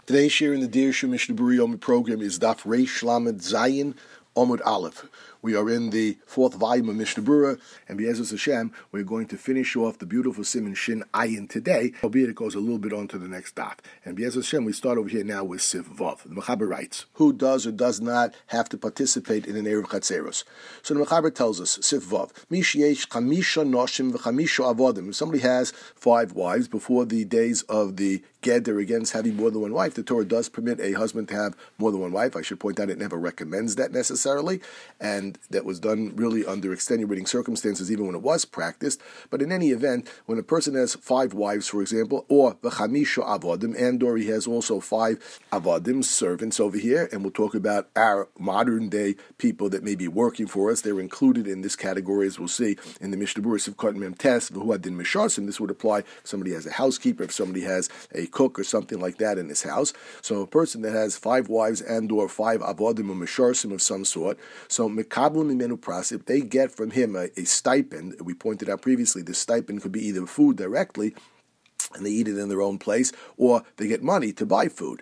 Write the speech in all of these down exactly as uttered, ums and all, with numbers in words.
Today's share in the Deir Shu Mishnah Berurah Yomi program is Daf Reish Lamed Zayin Omud Aleph. We are in the fourth volume of Mishnah Berurah, and B'Ezus Hashem, we're going to finish off the beautiful Siman Shin Ayin today, albeit it goes a little bit on to the next daf. And B'Ezus Hashem, we start over here now with Siv Vav. The Mechaber writes, who does or does not have to participate in an Erev Chatzeros? So the Mechaber tells us, Siv Vav, Mishyesh Chamisha Noshim V'Chamisha Avodim. If somebody has five wives before the days of the Geder against having more than one wife, the Torah does permit a husband to have more than one wife. I should point out it never recommends that necessarily, and that was done really under extenuating circumstances even when it was practiced. But in any event, when a person has five wives, for example, or v'chamisha avodim, and or he has also five avodim, servants over here, and we'll talk about our modern day people that may be working for us, they're included in this category, as we'll see in the Mishnah Berurah Sivkot Mem Tes, v'hu adin misharsim. This would apply if somebody has a housekeeper, if somebody has a cook or something like that in his house. So a person that has five wives and or five avodim or misharsim of some sort, so mekablim imenu pras, if they get from him a, a stipend, we pointed out previously, the stipend could be either food directly, and they eat it in their own place, or they get money to buy food.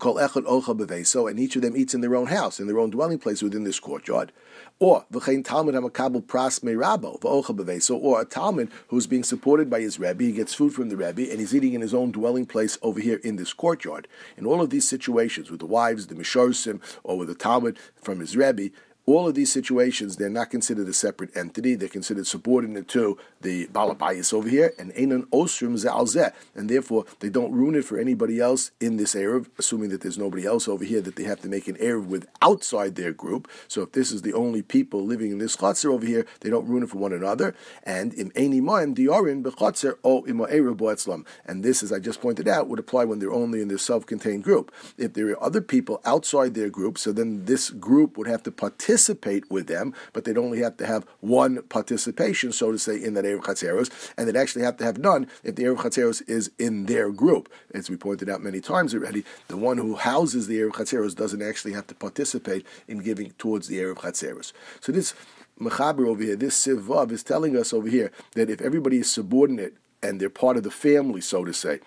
So, and each of them eats in their own house, in their own dwelling place within this courtyard. Or v'chein talmid hamakabel pras meirabo v'ochel beveso, or a talmid who's being supported by his rebbe, he gets food from the rebbe, and he's eating in his own dwelling place over here in this courtyard. In all of these situations, with the wives, the misharsim, or with the talmid from his rebbe, all of these situations, they're not considered a separate entity. They're considered subordinate to the balabayas over here, and einan osrim zeh, and therefore they don't ruin it for anybody else in this erev, assuming that there's nobody else over here that they have to make an erev with outside their group. So if this is the only people living in this chotzer over here, they don't ruin it for one another. And im eini moim diarin bechotzer o im erev boetzlam. And this, as I just pointed out, would apply when they're only in their self-contained group. If there are other people outside their group, so then this group would have to participate participate with them, but they'd only have to have one participation, so to say, in that Erev Chatzeros, and they'd actually have to have none if the Erev Chatzeros is in their group. As we pointed out many times already, the one who houses the Erev Chatzeros doesn't actually have to participate in giving towards the Erev Chatzeros. So this Mechaber over here, this Siv Vav, is telling us over here that if everybody is subordinate and they're part of the family, so to say,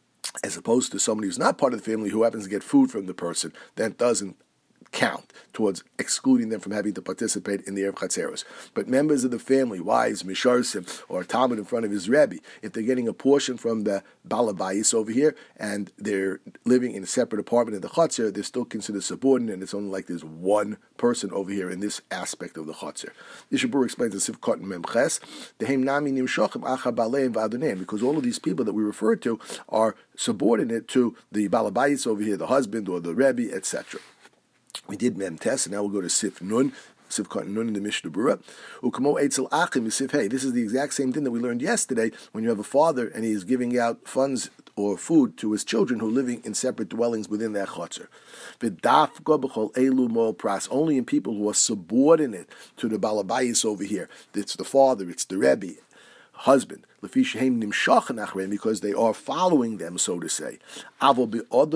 as opposed to somebody who's not part of the family who happens to get food from the person, that doesn't count towards excluding them from having to participate in the Erev Chatzeros. But members of the family, wives, misharsim, or a talmid in front of his rebbe, if they're getting a portion from the balabayis over here and they're living in a separate apartment in the Chatzer, they're still considered subordinate, and it's only like there's one person over here in this aspect of the Chatzer. Yishabur explains in Sivkot Mem Ches, Dehem nami nimshochem acha baleim v'adoneim, because all of these people that we refer to are subordinate to the balabayis over here, the husband or the rebbe, et cetera. We did Mem Tes, and now we'll go to Sif Nun, Sif Kot Nun in the Mishnah Berurah. Ukamo Eitzel Achim Sif Hey. This is the exact same thing that we learned yesterday when you have a father and he's giving out funds or food to his children who are living in separate dwellings within that chotzer. V'dafka b'chol elu moel pras. Only in people who are subordinate to the balabayis over here. It's the father, it's the rebbe, husband, because they are following them, so to say. But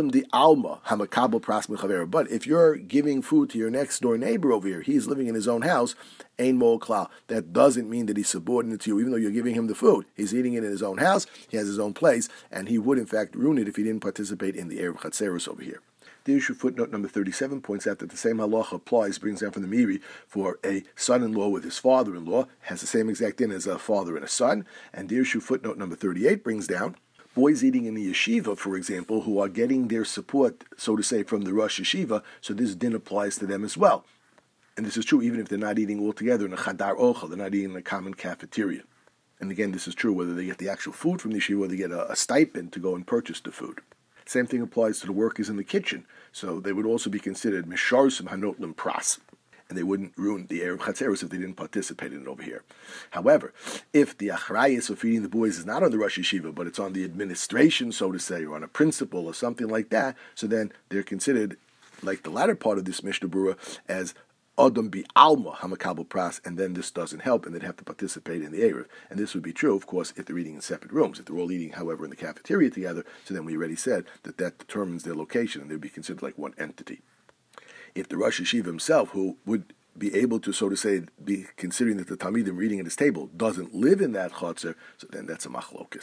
if you're giving food to your next door neighbor over here, he's living in his own house, that doesn't mean that he's subordinate to you, even though you're giving him the food. He's eating it in his own house, he has his own place, and he would in fact ruin it if he didn't participate in the Erev Chatzeros over here. The issue footnote number thirty-seven points out that the same halacha applies, brings down from the Miri, for a son-in-law with his father-in-law, has the same exact din as a father and a son. And the issue footnote number thirty-eight brings down boys eating in the yeshiva, for example, who are getting their support, so to say, from the Rosh Yeshiva, so this din applies to them as well. And this is true even if they're not eating all together in a chadar ochel, they're not eating in a common cafeteria. And again, this is true whether they get the actual food from the yeshiva or they get a, a stipend to go and purchase the food. Same thing applies to the workers in the kitchen. So they would also be considered misharsim hanotlim pras, and they wouldn't ruin the Erev Chatzeros if they didn't participate in it over here. However, if the achrayus of feeding the boys is not on the Rosh Yeshiva, but it's on the administration, so to say, or on a principal or something like that, so then they're considered, like the latter part of this Mishnah Berurah, as Adam bi alma hamakabel pras, and then this doesn't help, and they'd have to participate in the Erev. And this would be true, of course, if they're eating in separate rooms. If they're all eating, however, in the cafeteria together, so then we already said that that determines their location, and they'd be considered like one entity. If the Rosh Yeshiva himself, who would be able to, so to say, be considering that the Talmidim reading at his table doesn't live in that chotzer, so then that's a machlokus.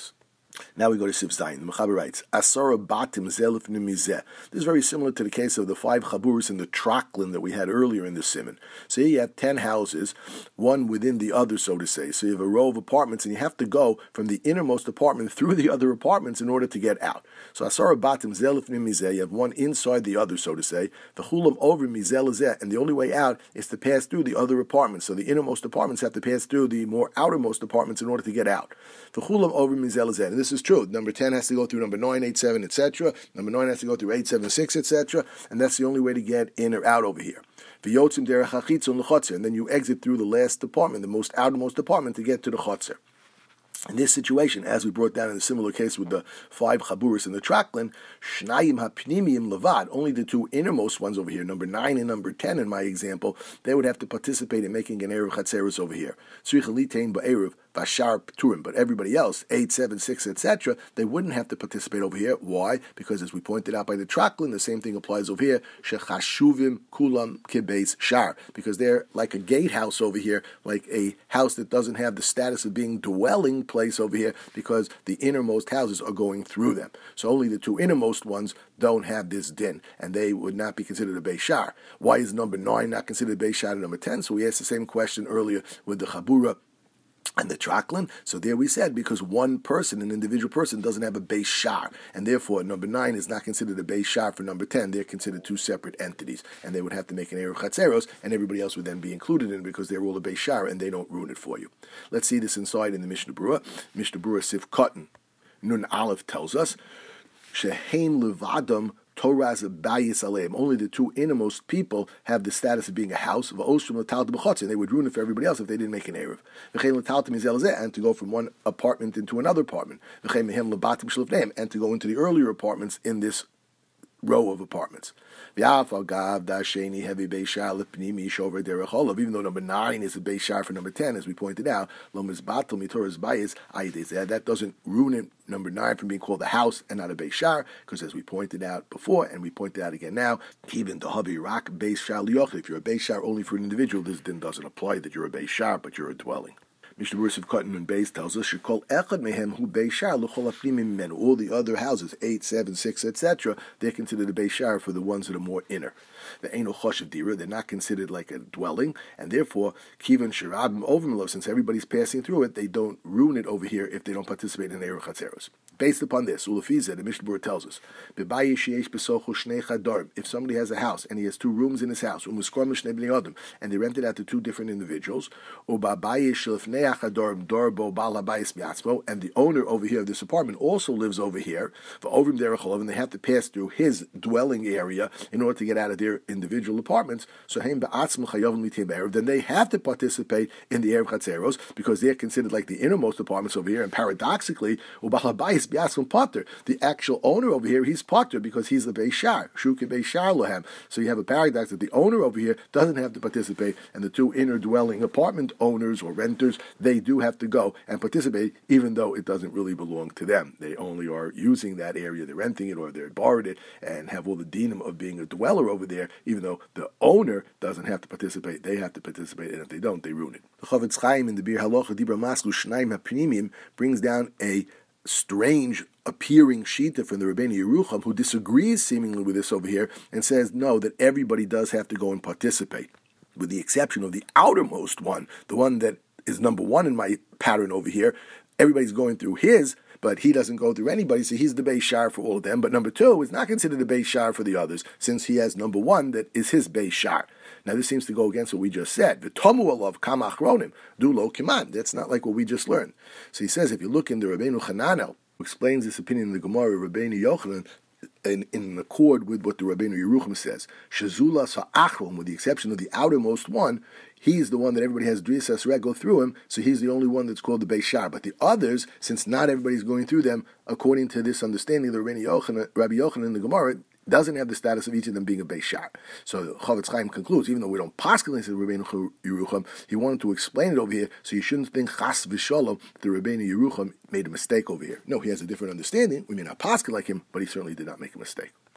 Now we go to Sif Zayin. The Mechaber writes, Asara batim zelif nimizeh. This is very similar to the case of the five chaburis in the Traklin that we had earlier in the Siman. So here you have ten houses, one within the other, so to say. So you have a row of apartments, and you have to go from the innermost apartment through the other apartments in order to get out. So Asara batim zelif nimizeh. You have one inside the other, so to say. The chulam over mizeh lezeh, and the only way out is to pass through the other apartments. So the innermost apartments have to pass through the more outermost apartments in order to get out. The chulam over mizeh lezeh. And this is true. Number ten has to go through number nine, eight, seven, et cetera. Number nine has to go through eight, seven, six, et cetera. And that's the only way to get in or out over here. And then you exit through the last apartment, the most outermost apartment, to get to the chotzer. In this situation, as we brought down in a similar case with the five chaburis in the Traklin, shnayim hapnimiyim levad, only the two innermost ones over here, number nine and number ten in my example, they would have to participate in making an eruv chatzeros over here. Tzricha ba'eruv vashar pturim, but everybody else, eight, seven, six, et cetera, they wouldn't have to participate over here. Why? Because as we pointed out by the Traklin, the same thing applies over here. Shechashuvim kulam kibeis shar, because they're like a gatehouse over here, like a house that doesn't have the status of being dwelling place over here, because the innermost houses are going through them. So only the two innermost ones don't have this din, and they would not be considered a Beishar. Why is number nine not considered Beishar and number ten? So we asked the same question earlier with the Chabura and the Traklin. So there we said, because one person, an individual person, doesn't have a Beis Shar, and therefore number nine is not considered a Beis Shar for number ten. They're considered two separate entities, and they would have to make an Eruv Chatzeros, and everybody else would then be included in it because they're all a Beis Shar, and they don't ruin it for you. Let's see this inside in the Mishnah Berurah. Mishnah Berurah Sif Katan Nun Aleph tells us, Shehein Levadam Torah's bayis aleim. Only the two innermost people have the status of being a house of ostrum l'talta b'chotzer, and they would ruin it for everybody else if they didn't make an eruv. V'chein l'talta mizel zeh, and to go from one apartment into another apartment. V'chein mehem l'batim shlifneim, and to go into the earlier apartments in this row of apartments. Even though number nine is a Beis Shar for number ten, as we pointed out, that doesn't ruin it, number nine, from being called a house and not a Beis Shar, because as we pointed out before, and we pointed out again now, even the Havi Rak Beis Shar liyochel, if you're a Beis Shar only for an individual, this then doesn't apply that you're a Beis Shar, but you're a dwelling. Mishnah Berurah of Katan and Beis tells us, "Shekol echad mehem hu Beis Shar l'chol hapnimim mimenu." All the other houses, eight, seven, six, et cetera, they're considered a Beis Shar for the ones that are more inner. The eino choshev dira, they're not considered like a dwelling, and therefore kivan shirabim ovimlov, since everybody's passing through it, they don't ruin it over here if they don't participate in eruv chatzeros. Based upon this, Ulafizah, the Mishnah Berurah tells us, if somebody has a house and he has two rooms in his house, and they rent it out to two different individuals, and the owner over here of this apartment also lives over here, and they have to pass through his dwelling area in order to get out of their individual apartments, so then they have to participate in the eruv chatzeros because they're considered like the innermost apartments over here, and paradoxically, the actual owner over here, he's potter because he's the Beis Shar. Shuke Beis Shar lohem. So you have a paradox that the owner over here doesn't have to participate, and the two inner dwelling apartment owners or renters, they do have to go and participate, even though it doesn't really belong to them. They only are using that area, they're renting it or they're borrowed it, and have all the dinim of being a dweller over there, even though the owner doesn't have to participate. They have to participate, and if they don't, they ruin it. The Chavetz Chaim in the Bir Halacha Dibra Maslu Shnaim HaPnimim brings down a strange appearing shita from the Rabbeinu Yerucham, who disagrees seemingly with this over here and says no, that everybody does have to go and participate, with the exception of the outermost one, the one that is number one in my pattern over here. Everybody's going through his, but he doesn't go through anybody, so he's the Beis Shar for all of them. But number two is not considered a Beis Shar for the others, since he has number one that is his Beis Shar. Now this seems to go against what we just said. V'tomu alav kama achronim, do lo kiman. That's not like what we just learned. So he says, if you look in the Rabbeinu Chananel, who explains this opinion in the Gemara, Rabbeinu Yochanan, in, in accord with what the Rabbeinu Yerucham says, Shazula sa'achron, with the exception of the outermost one, he's the one that everybody has Drisas Reg go through him, so he's the only one that's called the Beis Shar. But the others, since not everybody's going through them, according to this understanding of the Rabbeinu Yochanan, Rabbi Yochanan in the Gemara, doesn't have the status of each of them being a Beis Shar. So Chavetz Chaim concludes, even though we don't paskin the Rabbeinu Yerucham, he wanted to explain it over here, so you shouldn't think Chas v'Shalom the Rabbeinu Yerucham made a mistake over here. No, he has a different understanding. We may not paskin like him, but he certainly did not make a mistake.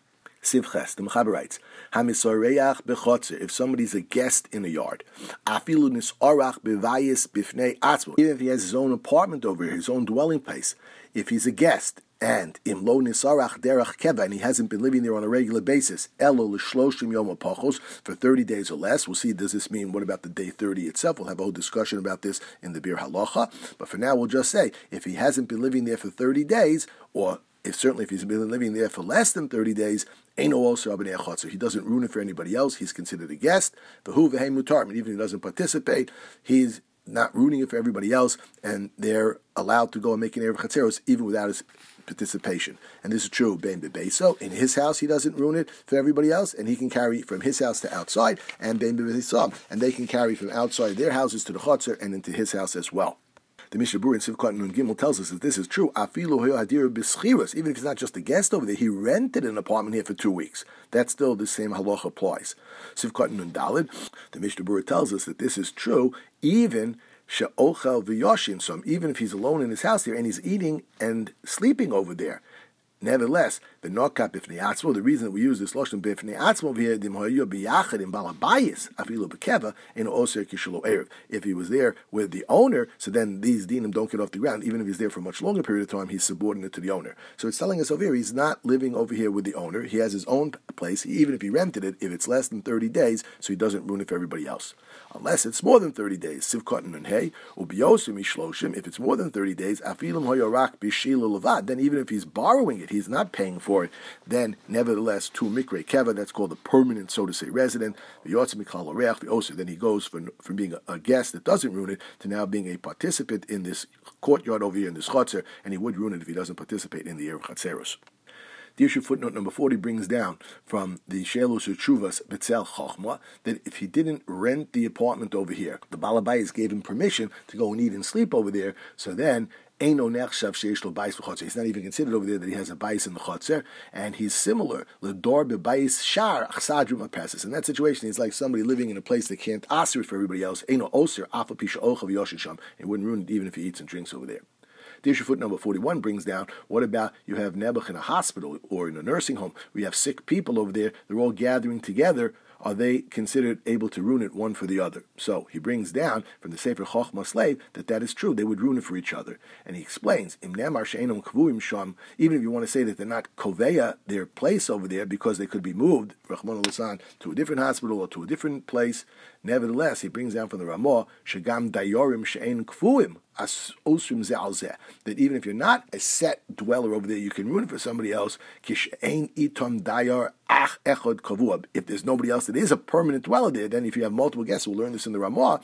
Sivches, the Mechaber writes, Hamisoreach bechotzer, if somebody's a guest in a yard, Afilu nisorach bevayis bifnei atzmo, even if he has his own apartment over here, his own dwelling place, if he's a guest, and im lo nisarach derech keva, and he hasn't been living there on a regular basis, elo l'shloshim yom apachos, for thirty days or less. We'll see, does this mean, what about the day thirty itself? We'll have a whole discussion about this in the Bir Halacha, but for now we'll just say, if he hasn't been living there for thirty days, or if certainly if he's been living there for less than thirty days, Eino also Abnei Chotzer, he doesn't ruin it for anybody else, he's considered a guest, v'hu v'hei mutar, even if he doesn't participate, he's not ruining it for everybody else, and they're allowed to go and make an Erev Chatzeros even without his participation. And this is true, Ben Bebeso. In his house, he doesn't ruin it for everybody else, and he can carry from his house to outside, and Ben Bebeso, and they can carry from outside their houses to the Chotzer and into his house as well. The Mishnah Berurah in Sivkot Nun Gimel tells us that this is true. Afilu hadir b'schiras, even if he's not just a guest over there, he rented an apartment here for two weeks. That's still the same halacha applies. Sivkot Nun Daled, the Mishnah Berurah tells us that this is true even she'ochel v'yoshin, so even if he's alone in his house there and he's eating and sleeping over there. Nevertheless, the nokat b'fnei atzmo, the reason that we use this lashon b'fnei atzmo over here, dim hayu b'yachad in balabayis afilu b'keva in oser kishlo erev. If he was there with the owner, so then these dinim don't get off the ground. Even if he's there for a much longer period of time, he's subordinate to the owner. So it's telling us over here, he's not living over here with the owner. He has his own place, even if he rented it, if it's less than thirty days, so he doesn't ruin it for everybody else. Unless it's more than thirty days, sivkot and hey, ubiyosim ishloshim, if it's more than thirty days, afilim hoyorak b'shila levad, then even if he's borrowing it, he's not paying for it, then nevertheless, to mikre keva, that's called a permanent, so to say, resident, then he goes from, from being a, a guest that doesn't ruin it to now being a participant in this courtyard over here in this chotzer, and he would ruin it if he doesn't participate in the Erev Chatzeros. The issue footnote number forty brings down from the Shelus Chuvas Betzel Chochma that if he didn't rent the apartment over here, the Balabayis gave him permission to go and eat and sleep over there, so then Eino nechshav sheish lo bayis v'chotzer. He's not even considered over there that he has a bayis in the chotzer, and he's similar l'dor bebayis shar achsadrum apesis. In that situation, he's like somebody living in a place that can't aser it for everybody else. Eino oser afa pisha ochav yoshisham. It wouldn't ruin it even if he eats and drinks over there. The issue foot number forty-one brings down, what about you have Nebuch in a hospital or in a nursing home? We have sick people over there. They're all gathering together. Are they considered able to ruin it one for the other? So he brings down from the Sefer Chochma Slave that that is true. They would ruin it for each other. And he explains, Im nemar she'enom kvuim sham, even if you want to say that they're not koveya, their place over there, because they could be moved, Rachmana litzlan, to a different hospital or to a different place. Nevertheless, he brings down from the Ramah, shegam dayorim she'en kvuim, as osrim ze'al, that even if you're not a set dweller over there, you can ruin it for somebody else. Kish ein itom dayar ach echod kavua. If there's nobody else that is a permanent dweller there, then if you have multiple guests, we'll learn this in the Ramah.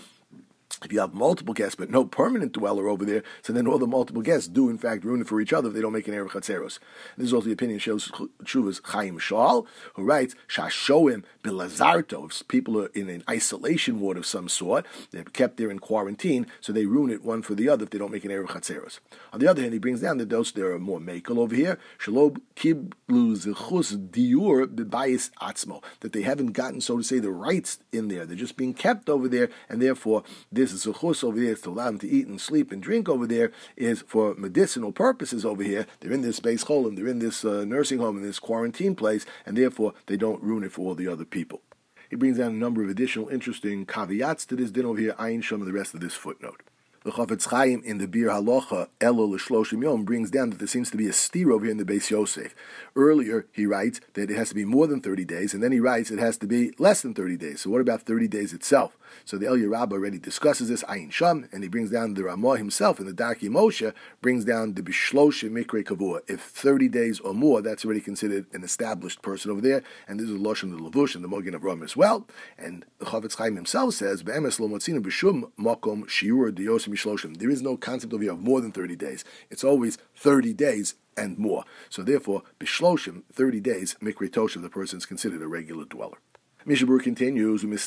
If you have multiple guests but no permanent dweller over there, so then all the multiple guests do in fact ruin it for each other if they don't make an Erev Chatzeros. This is also the opinion of Shuvas Chaim Shal, who writes, Shashoim bilazarto, if people are in an isolation ward of some sort, they're kept there in quarantine, so they ruin it one for the other if they don't make an Erev Chatzeros. On the other hand, he brings down that those there are more makel over here, Shalob kiblu zechus diur bebayis atzmo, that they haven't gotten, so to say, the rights in there. They're just being kept over there, and therefore this is a chus over there to allow them to eat and sleep and drink over there is for medicinal purposes over here. They're in this base cholim, they're in this uh, nursing home, in this quarantine place, and therefore they don't ruin it for all the other people. He brings down a number of additional interesting caveats to this din over here, Ayin Shom, and the rest of this footnote. The Chafetz Chaim in the Bir Halacha Elo L'Shloshim Yom brings down that there seems to be a steer over here in the Beis Yosef. Earlier, he writes that it has to be more than thirty days, and then he writes it has to be less than thirty days. So what about thirty days itself? So the Eliyah Rabbah already discusses this, Ayin Sham, and he brings down the Ramah himself in the Darkei Moshe, brings down the Bishloshim Mikre Kavua. If thirty days or more, that's already considered an established person over there, and this is Lashon the Lavush and the Mogen Avraham as well. And the Chafetz Chaim himself says, Be'emes lo motzinu b'shum makom shiur diyosim mishloshim. There is no concept over here of more than thirty days. It's always thirty days and more. So therefore, b'shloshim, thirty days, Mikre Toshav, the person is considered a regular dweller. Mishnah Berurah continues, if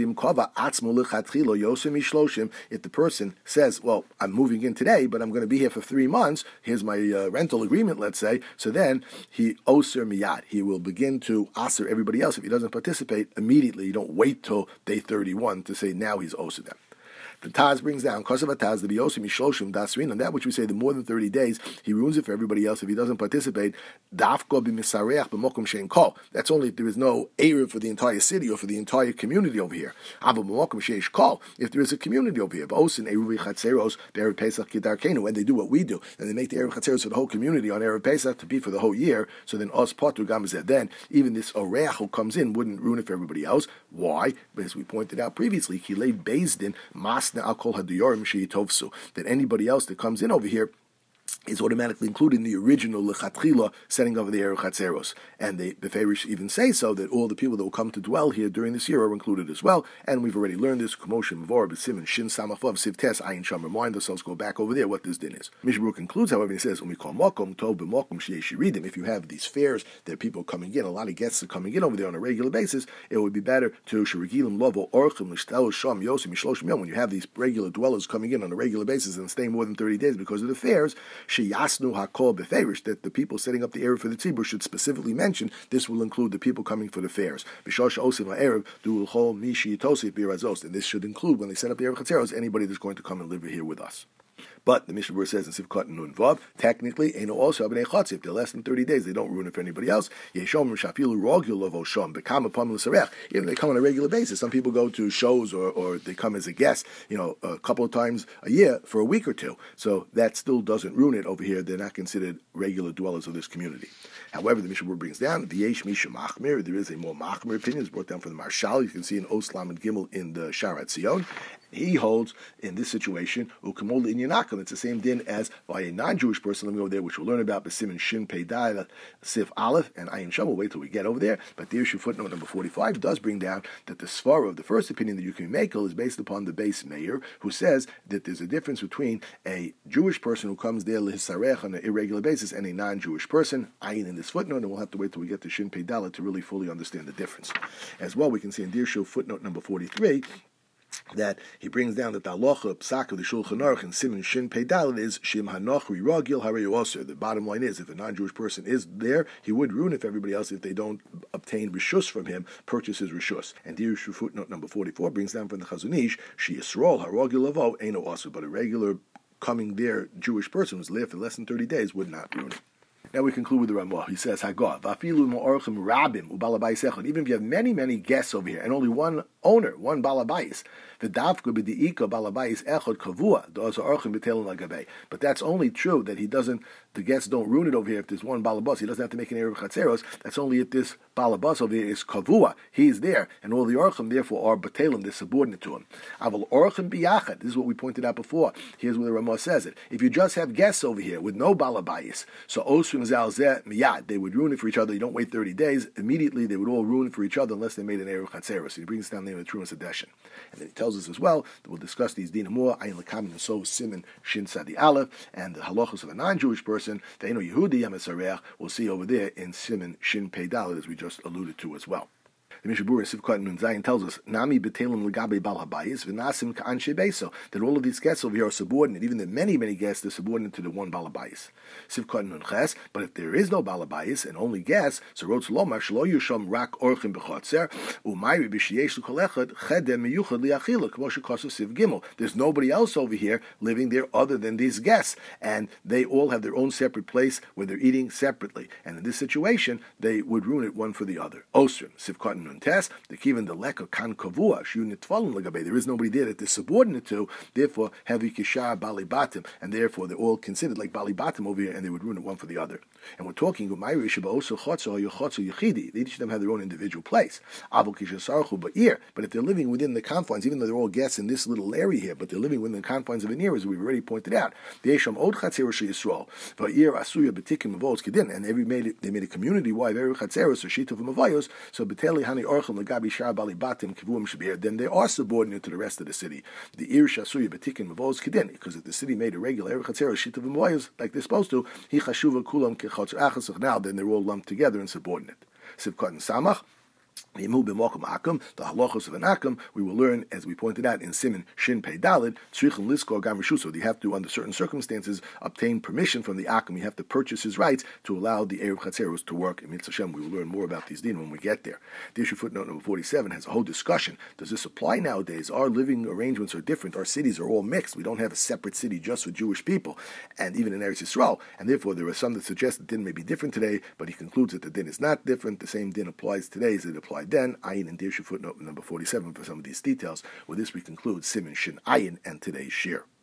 the person says, well, I'm moving in today, but I'm going to be here for three months, here's my uh, rental agreement, let's say, so then he oser miyad, he will begin to aser everybody else. If he doesn't participate immediately, you don't wait till day thirty-one to say now he's oser them. The Taz brings down Kosav Taz the Biosim Yishloshim Dasrin, and that which we say the more than thirty days, he ruins it for everybody else if he doesn't participate. Dafko b'misareach b'mokum shein kol. That's only if there is no eruv for the entire city or for the entire community over here. Ava b'mokum sheish kol. If there is a community over here, b'osin eruv chatzeros b'erev Pesach kidarkenu, and they do what we do, and they make the eruv chatzeros for the whole community on erev Pesach to be for the whole year. So then us patu gamazeh. Then even this oreach who comes in wouldn't ruin it for everybody else. Why? Because we pointed out previously, kilei bezdin masna al kol hadiyorim sheyitovsu, that anybody else that comes in over here is automatically included in the original lechatchila setting of the Erev Chatzeros. And the Beferish even say so, that all the people that will come to dwell here during this year are included as well. And we've already learned this, Commotion, Mavor, B'Simen, Shin, Samafav, Sivtes, Ayin, Sham. Remind ourselves, go back over there, what this din is. Mishbur concludes, however, he says, Umi Kol Mokom, Tov B'Mokom, Sheyesh. If you have these fairs that people are coming in, a lot of guests are coming in over there on a regular basis, it would be better to Sherigilim, Lovo, Orchim, Lishtel, Sham, Yosim, Mishloshim Yom. When you have these regular dwellers coming in on a regular basis and staying more than thirty days because of the fairs, Sheyasnu HaKol Beferish, that the people setting up the Erev for the Tzibur should specifically mention this will include the people coming for the fairs. B'shosh Osim HaErev Du'ul Chol Mishi Yitosif Birazos, and this should include, when they set up the Erev Chatzeros, anybody that's going to come and live here with us. But the Mishnah Berurah says in Sivkot Nun Vav, technically, Eino also Abnei Chotz. If they're less than thirty days, they don't ruin it for anybody else. Yeshom Shafilu Rogul Lovo Shom Bekam Upon L'Sarech. Even if they come on a regular basis, some people go to shows or, or they come as a guest, you know, a couple of times a year for a week or two. So that still doesn't ruin it over here. They're not considered regular dwellers of this community. However, the Mishnah Berurah brings down the Yesh Misha Machmir. There is a more Machmir opinion. It's brought down from the Marshal. You can see in Oslam and Gimel in the Sharat Zion. He holds in this situation, Ukamol in Yanakim, it's the same din as by a non-Jewish person living over there, which we'll learn about, B'Simen Shin Peidai, Sif Aleph, and Ayin Sham. We'll wait till we get over there. But the issue footnote number forty-five does bring down that the svara of the first opinion that you can make is based upon the base mayor, who says that there's a difference between a Jewish person who comes there l'hisarech on an irregular basis and a non-Jewish person. Ayin in this footnote, and we'll have to wait till we get to Shin Peidai to really fully understand the difference. As well, we can see in Dirshu footnote number forty-three, that he brings down that the halacha psak of the Shulchan Aruch and Siman Shin Pei Daled is Shim Hanochri Ragil Harayu Oser. The bottom line is, if a non-Jewish person is there, he would ruin it for everybody else if they don't obtain rishus from him, purchase his rishus. And here, footnote number forty-four brings down from the Chazon Ish, She Yisrael Haragil Lavo Eino Oser, but a regular coming there Jewish person who's there for less than thirty days would not ruin it. Now we conclude with the Ramah. He says, Hagah, Vafilu Ma'orchim Rabim, Ubalabais Echad. Even if you have many, many guests over here, and only one owner, one Balabais, the Davka B'di'ika Balabais Echad Kavua, Doza Orchim B'telin Lagabei. But that's only true that he doesn't, the guests don't ruin it over here if there's one Balabas. He doesn't have to make an Erev Chatzeros. That's only if this Balabas over here is Kavua. He's there, and all the Orchim, therefore, are B'telin, they're subordinate to him. Aval Orchim B'yachad. This is what we pointed out before. Here's where the Ramah says it. If you just have guests over here with no Balabais, so Osrim Zalzeh Miyad, they would ruin it for each other. You don't wait thirty days. Immediately, they would all ruin it for each other unless they made an Erev Chatzeros. So he brings down the name of the Trumas Adeshin. And then he tells us as well that we'll discuss these Dina more, Ayin Lakamin and so Siman Shin Sadi Aleph, and the halachos of a non-Jewish person, the Eino Yehudi Yamasarech, we'll see over there in Siman Shin Pei Dalet, as we just alluded to as well. The Mishnah Berurah Sivkot Nun Zayin tells us, Nami B'Telim L'Gabe Bal Habayis V'Nasim K'Anshe Beso, that all of these guests over here are subordinate. Even the many, many guests, they're subordinate to the one Bal Habayis. Sivkot Nun Ches, but if there is no Bal Habayis and only guests, so Rotz Lomar Shlo Yusham Rak Orchim B'Chotzer Umayri B'Shiyesh L'Kolechad Chedem Miyuchad Li'Achila K'mo Shekosu Siv Gimel. There's nobody else over here living there other than these guests, and they all have their own separate place where they're eating separately. And in this situation, they would ruin it one for the other. Osrim Sivkot Nun Tes, the Kivan the Leka Kan Kavua Shunit Tvalim Lagabe. There is nobody there that they're subordinate to. Therefore, Heavy Kishar Bali Batim, and therefore they're all considered like Bali Batim over here, and they would ruin it one for the other. And we're talking Umayri Shaba also Chotzo Yochotzo Yechidi. Each of them have their own individual place. Abu Kishasarchu Ba'ir. But if they're living within the confines, even though they're all guests in this little area here, but they're living within the confines of an area, as we've already pointed out. The Yesham Od Chatzera Yisrael Ba'ir Asuya Betikim Mavos Kedin, and every made it, they made a community wide every Chatzeros or Shitov Mavayos. So Beteli Hani Orchim Lagabi Shar Bali Batim Kivuim Shabir. Then they are subordinate to the rest of the city. The Ir Shasuya Betikim Mavos Kedin, because if the city made a regular every Chatzeros Shitov Mavayos like they're supposed to, He Chashuva Kulam Kechatz Achasach. Now then they're all lumped together and subordinate. Sivkot and Samach. The halachos of an akum, we will learn, as we pointed out in Siman Shin Pei Dalid, tzrichen liskor gam rishuso. You have to, under certain circumstances, obtain permission from the akum. You have to purchase his rights to allow the Erev Chatzeros to work. In Mitzvah Shem, we will learn more about these din when we get there. The issue footnote number forty-seven has a whole discussion. Does this apply nowadays? Our living arrangements are different. Our cities are all mixed. We don't have a separate city just for Jewish people, and even in Eretz Yisrael. And therefore, there are some that suggest the din may be different today, but he concludes that the din is not different. The same din applies today as it applied then. Ayin and Dirshu footnote number forty-seven for some of these details. With this, we conclude Siman Shin Ayin and today's shir.